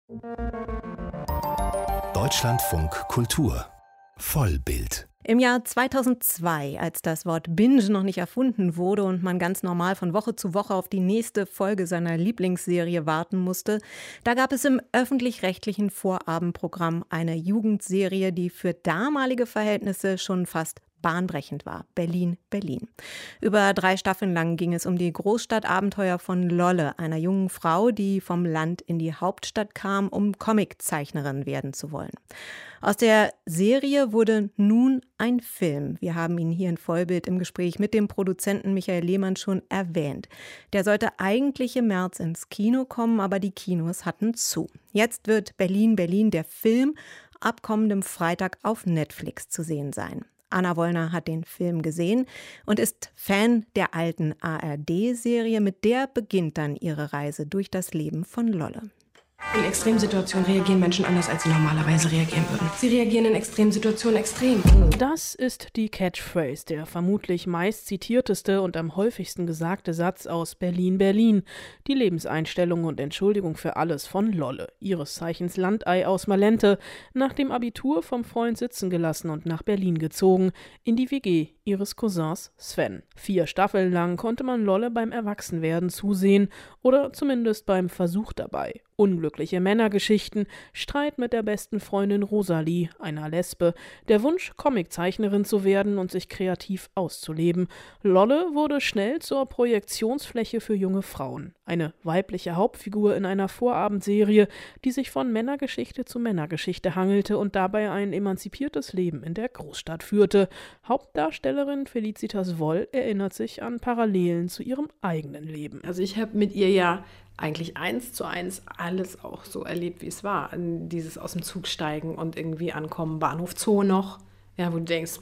Deutschlandfunk Kultur Vollbild. Im Jahr 2002, als das Wort Binge noch nicht erfunden wurde und man ganz normal von Woche zu Woche auf die nächste Folge seiner Lieblingsserie warten musste, da gab es im öffentlich-rechtlichen Vorabendprogramm eine Jugendserie, die für damalige Verhältnisse schon fast bahnbrechend war. Berlin, Berlin. Über 3 Staffeln lang ging es um die Großstadtabenteuer von Lolle, einer jungen Frau, die vom Land in die Hauptstadt kam, um Comiczeichnerin werden zu wollen. Aus der Serie wurde nun ein Film. Wir haben ihn hier in Vollbild im Gespräch mit dem Produzenten Michael Lehmann schon erwähnt. Der sollte eigentlich im März ins Kino kommen, aber die Kinos hatten zu. Jetzt wird Berlin, Berlin, der Film, ab kommendem Freitag auf Netflix zu sehen sein. Anna Wollner hat den Film gesehen und ist Fan der alten ARD-Serie. Mit der beginnt dann ihre Reise durch das Leben von Lolle. In Extremsituationen reagieren Menschen anders, als sie normalerweise reagieren würden. Sie reagieren in Extremsituationen extrem. Das ist die Catchphrase, der vermutlich meist zitierteste und am häufigsten gesagte Satz aus Berlin, Berlin. Die Lebenseinstellung und Entschuldigung für alles von Lolle, ihres Zeichens Landei aus Malente, nach dem Abitur vom Freund sitzen gelassen und nach Berlin gezogen, in die WG ihres Cousins Sven. 4 Staffeln lang konnte man Lolle beim Erwachsenwerden zusehen oder zumindest beim Versuch dabei. Unglückliche Männergeschichten, Streit mit der besten Freundin Rosalie, einer Lesbe, der Wunsch, Comiczeichnerin zu werden und sich kreativ auszuleben. Lolle wurde schnell zur Projektionsfläche für junge Frauen. Eine weibliche Hauptfigur in einer Vorabendserie, die sich von Männergeschichte zu Männergeschichte hangelte und dabei ein emanzipiertes Leben in der Großstadt führte. Hauptdarstellerin Felicitas Woll erinnert sich an Parallelen zu ihrem eigenen Leben. Also ich habe mit ihr ja eigentlich 1:1 alles auch so erlebt, wie es war. Dieses aus dem Zug steigen und irgendwie ankommen, Bahnhof Zoo noch. Ja, wo du denkst,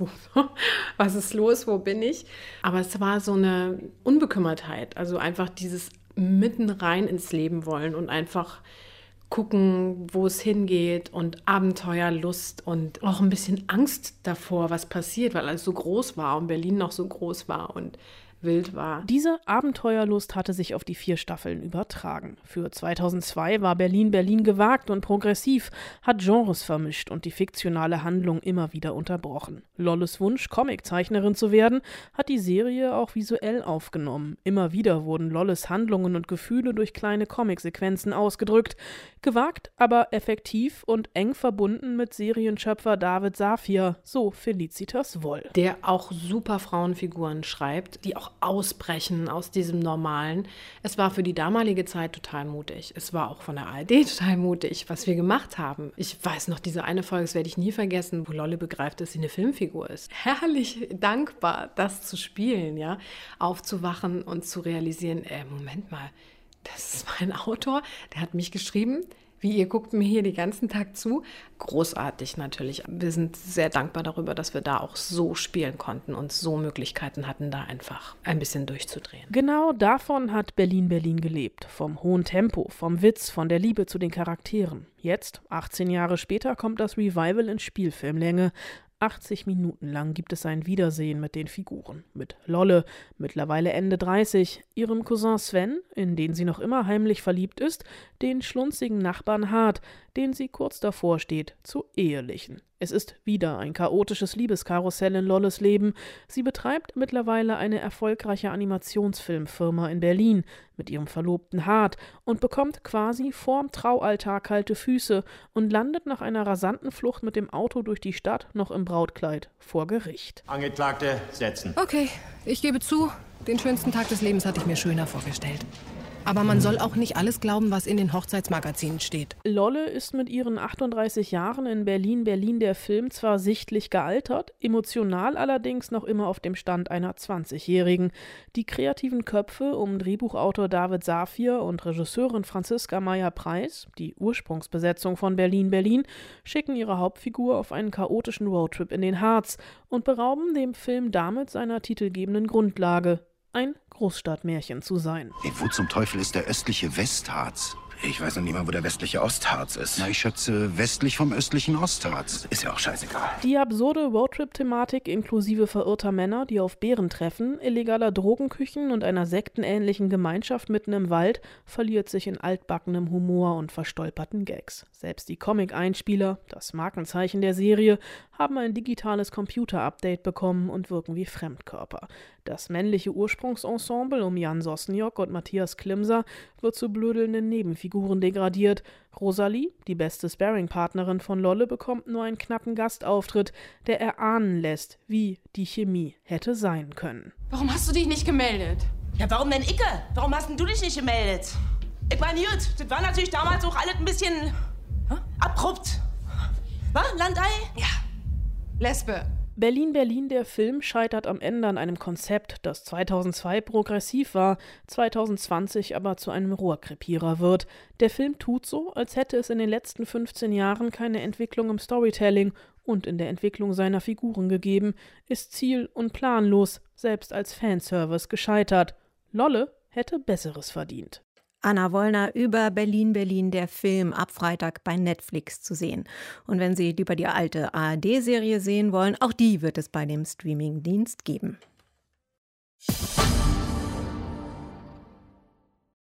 was ist los, wo bin ich? Aber es war so eine Unbekümmertheit, also einfach dieses mitten rein ins Leben wollen und einfach gucken, wo es hingeht und Abenteuerlust und auch ein bisschen Angst davor, was passiert, weil alles so groß war und Berlin noch so groß war und wild war. Diese Abenteuerlust hatte sich auf die 4 Staffeln übertragen. Für 2002 war Berlin, Berlin gewagt und progressiv, hat Genres vermischt und die fiktionale Handlung immer wieder unterbrochen. Lolles Wunsch, Comiczeichnerin zu werden, hat die Serie auch visuell aufgenommen. Immer wieder wurden Lolles Handlungen und Gefühle durch kleine Comicsequenzen ausgedrückt. Gewagt, aber effektiv und eng verbunden mit Serienschöpfer David Safir, so Felicitas Woll. Der auch super Frauenfiguren schreibt, die auch ausbrechen aus diesem Normalen. Es war für die damalige Zeit total mutig. Es war auch von der ARD total mutig, was wir gemacht haben. Ich weiß noch, diese eine Folge, das werde ich nie vergessen, wo Lolle begreift, dass sie eine Filmfigur ist. Herrlich dankbar, das zu spielen, ja, aufzuwachen und zu realisieren, Moment mal, das ist mein Autor, der hat mich geschrieben. Wie, ihr guckt mir hier den ganzen Tag zu? Großartig natürlich. Wir sind sehr dankbar darüber, dass wir da auch so spielen konnten und so Möglichkeiten hatten, da einfach ein bisschen durchzudrehen. Genau davon hat Berlin, Berlin gelebt. Vom hohen Tempo, vom Witz, von der Liebe zu den Charakteren. Jetzt, 18 Jahre später, kommt das Revival in Spielfilmlänge. 80 Minuten lang gibt es ein Wiedersehen mit den Figuren. Mit Lolle, mittlerweile Ende 30, ihrem Cousin Sven, in den sie noch immer heimlich verliebt ist, den schlunzigen Nachbarn Hart, den sie kurz davor steht, zu ehelichen. Es ist wieder ein chaotisches Liebeskarussell in Lolles Leben. Sie betreibt mittlerweile eine erfolgreiche Animationsfilmfirma in Berlin mit ihrem Verlobten Hart und bekommt quasi vorm Traualtar kalte Füße und landet nach einer rasanten Flucht mit dem Auto durch die Stadt noch im Brautkleid vor Gericht. Angeklagte, setzen. Okay, ich gebe zu, den schönsten Tag des Lebens hatte ich mir schöner vorgestellt. Aber man soll auch nicht alles glauben, was in den Hochzeitsmagazinen steht. Lolle ist mit ihren 38 Jahren in Berlin, Berlin der Film zwar sichtlich gealtert, emotional allerdings noch immer auf dem Stand einer 20-Jährigen. Die kreativen Köpfe um Drehbuchautor David Safir und Regisseurin Franziska Meyer-Preis, die Ursprungsbesetzung von Berlin, Berlin, schicken ihre Hauptfigur auf einen chaotischen Roadtrip in den Harz und berauben dem Film damit seiner titelgebenden Grundlage, ein Großstadtmärchen zu sein. Wo zum Teufel ist der östliche Westharz? Ich weiß noch nicht mal, wo der westliche Ostharz ist. Na, ich schätze westlich vom östlichen Ostharz. Ist ja auch scheißegal. Die absurde Roadtrip-Thematik inklusive verirrter Männer, die auf Bären treffen, illegaler Drogenküchen und einer sektenähnlichen Gemeinschaft mitten im Wald verliert sich in altbackenem Humor und verstolperten Gags. Selbst die Comic-Einspieler, das Markenzeichen der Serie, haben ein digitales Computer-Update bekommen und wirken wie Fremdkörper. Das männliche Ursprungsensemble um Jan Sosniok und Matthias Klimser wird zu blödelnden Nebenfiguren degradiert. Rosalie, die beste Sparring-Partnerin von Lolle, bekommt nur einen knappen Gastauftritt, der erahnen lässt, wie die Chemie hätte sein können. Warum hast du dich nicht gemeldet? Ja, warum denn Icke? Warum hast denn du dich nicht gemeldet? Ich meine, gut, das war natürlich damals auch alles ein bisschen abrupt. Was, Landei? Ja, Lesbe. Berlin, Berlin, der Film scheitert am Ende an einem Konzept, das 2002 progressiv war, 2020 aber zu einem Rohrkrepierer wird. Der Film tut so, als hätte es in den letzten 15 Jahren keine Entwicklung im Storytelling und in der Entwicklung seiner Figuren gegeben, ist ziel- und planlos, selbst als Fanservice gescheitert. Lolle hätte Besseres verdient. Anna Wollner über Berlin, Berlin, der Film, ab Freitag bei Netflix zu sehen. Und wenn Sie lieber die alte ARD-Serie sehen wollen, auch die wird es bei dem Streamingdienst geben.